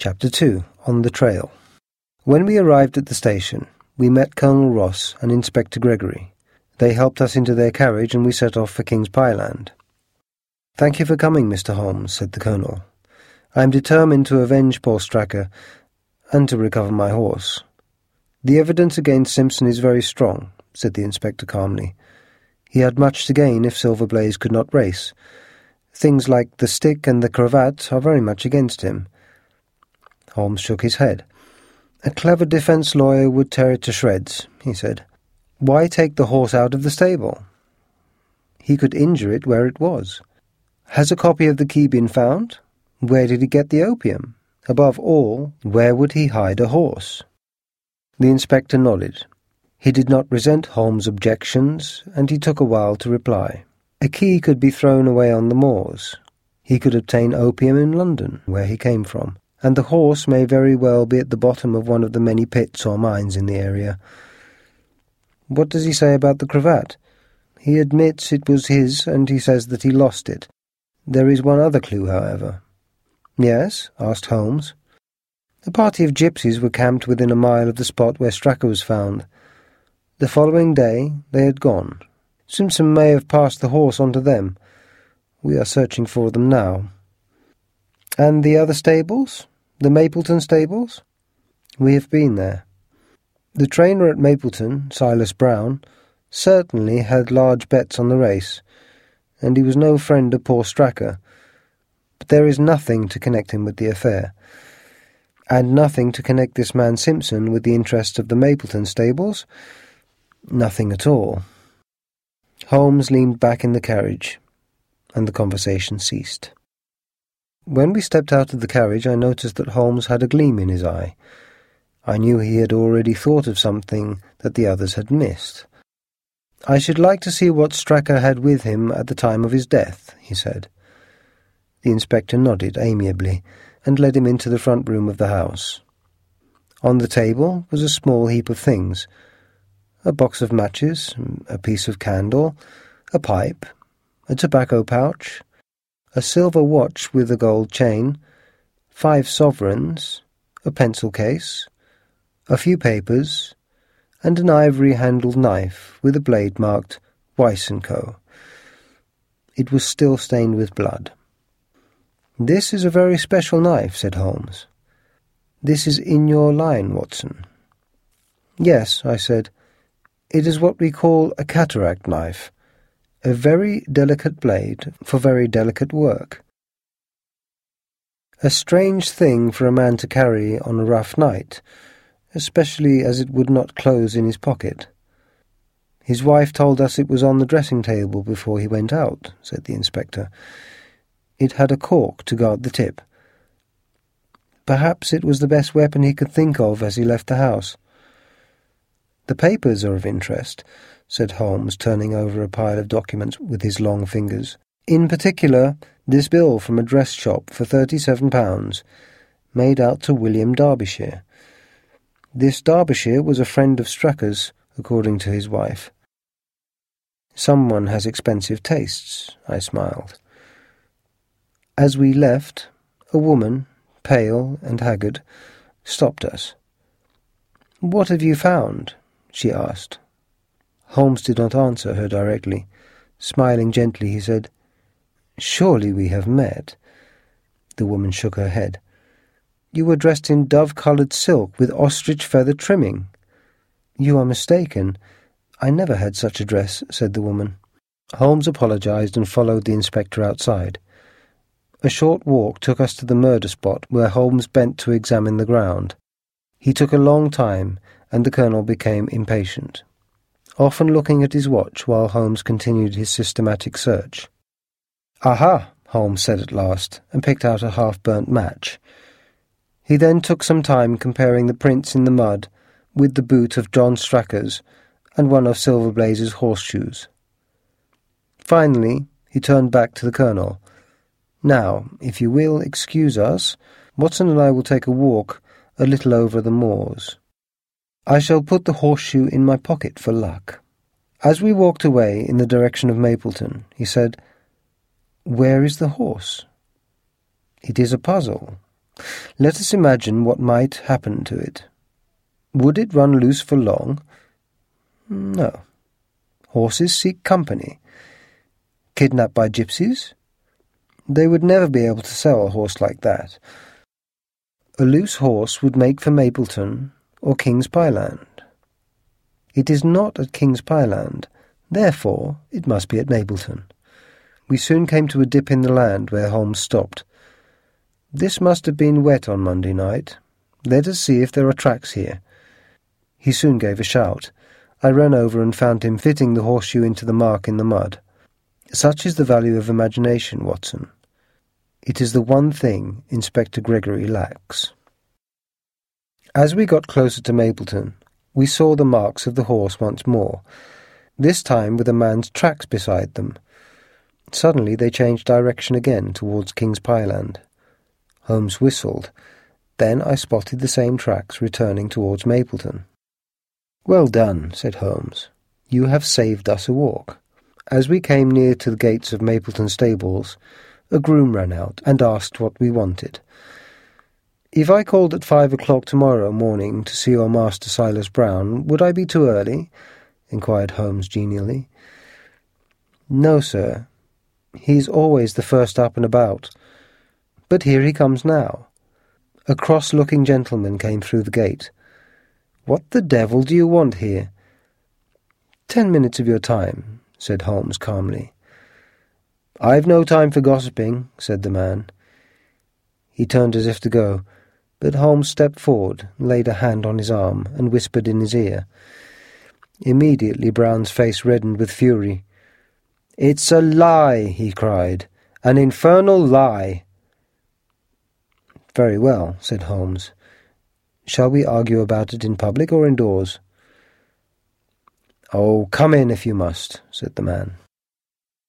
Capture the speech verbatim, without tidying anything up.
Chapter two. On the Trail. When we arrived at the station, we met Colonel Ross and Inspector Gregory. They helped us into their carriage and we set off for King's Pyland. "Thank you for coming, Mister Holmes," said the Colonel. "I am determined to avenge poor Stracker and to recover my horse." "The evidence against Simpson is very strong," said the Inspector calmly. "He had much to gain if Silver Blaze could not race. Things like the stick and the cravat are very much against him." Holmes shook his head. "A clever defence lawyer would tear it to shreds," he said. "Why take the horse out of the stable? He could injure it where it was. Has a copy of the key been found? Where did he get the opium? Above all, where would he hide a horse?" The inspector nodded. He did not resent Holmes' objections, and he took a while to reply. A key could be thrown away on the moors. He could obtain opium in London, where he came from, and the horse may very well be at the bottom of one of the many pits or mines in the area. "What does he say about the cravat?" "He admits it was his, and he says that he lost it. There is one other clue, however." "Yes?" asked Holmes. "A party of gypsies were camped within a mile of the spot where Stracker was found. The following day they had gone. Simpson may have passed the horse on to them. We are searching for them now." "And the other stables? The Mapleton stables?" "We have been there. The trainer at Mapleton, Silas Brown, certainly had large bets on the race, and he was no friend of poor Stracker. But there is nothing to connect him with the affair, and nothing to connect this man Simpson with the interests of the Mapleton stables. Nothing at all." Holmes leaned back in the carriage, and the conversation ceased. When we stepped out of the carriage, I noticed that Holmes had a gleam in his eye. I knew he had already thought of something that the others had missed. "I should like to see what Stracker had with him at the time of his death," he said. The inspector nodded amiably and led him into the front room of the house. On the table was a small heap of things: a box of matches, a piece of candle, a pipe, a tobacco pouch, a silver watch with a gold chain, five sovereigns, a pencil case, a few papers, and an ivory-handled knife with a blade marked Weiss and Co. It was still stained with blood. "This is a very special knife," said Holmes. "This is in your line, Watson." "Yes," I said. "It is what we call a cataract knife, a very delicate blade for very delicate work. A strange thing for a man to carry on a rough night, especially as it would not close in his pocket." "His wife told us it was on the dressing-table before he went out," said the inspector. "It had a cork to guard the tip. Perhaps it was the best weapon he could think of as he left the house." "The papers are of interest," said Holmes, turning over a pile of documents with his long fingers. "In particular, this bill from a dress shop for thirty-seven pounds, made out to William Derbyshire. This Derbyshire was a friend of Stracker's, according to his wife." "Someone has expensive tastes," I smiled. As we left, a woman, pale and haggard, stopped us. "What have you found?" she asked. Holmes did not answer her directly. Smiling gently, he said, "Surely we have met." The woman shook her head. "You were dressed in dove-coloured silk with ostrich feather trimming." "You are mistaken. I never had such a dress," said the woman. Holmes apologized and followed the inspector outside. A short walk took us to the murder spot, where Holmes bent to examine the ground. He took a long time, and the colonel became impatient, often looking at his watch while Holmes continued his systematic search. "Aha!" Holmes said at last, and picked out a half-burnt match. He then took some time comparing the prints in the mud with the boot of John Stracker's and one of Silver Blaze's horseshoes. Finally, he turned back to the colonel. "Now, if you will excuse us, Watson and I will take a walk a little over the moors. I shall put the horseshoe in my pocket for luck." As we walked away in the direction of Mapleton, he said, "Where is the horse?" "It is a puzzle," Let us imagine what might happen to it. Would it run loose for long? No. Horses seek company. Kidnapped by gypsies? They would never be able to sell a horse like that. A loose horse would make for Mapleton or King's Pyland. It is not at King's Pyland, therefore it must be at Mapleton. We soon came to a dip in the land where Holmes stopped. This must have been wet on Monday night. Let us see if there are tracks here. He soon gave a shout. I ran over and found him fitting the horseshoe into the mark in the mud. Such is the value of imagination, Watson. It is the one thing Inspector Gregory lacks. As we got closer to Mapleton, we saw the marks of the horse once more, this time with a man's tracks beside them. Suddenly they changed direction again towards King's Pyland. Holmes whistled. Then I spotted the same tracks returning towards Mapleton. "Well done," said Holmes. "You have saved us a walk." As we came near to the gates of Mapleton stables, a groom ran out and asked what we wanted. "If I called at five o'clock tomorrow morning to see your master Silas Brown, would I be too early?" inquired Holmes genially. "No, sir. He's always the first up and about. But here he comes now." A cross-looking gentleman came through the gate. "What the devil do you want here?" "Ten minutes of your time," said Holmes calmly. "I've no time for gossiping," said the man. He turned as if to go, but Holmes stepped forward, laid a hand on his arm, and whispered in his ear. Immediately Brown's face reddened with fury. "It's a lie," he cried. "An infernal lie." "Very well," said Holmes. "Shall we argue about it in public or indoors?" "Oh, come in if you must," said the man.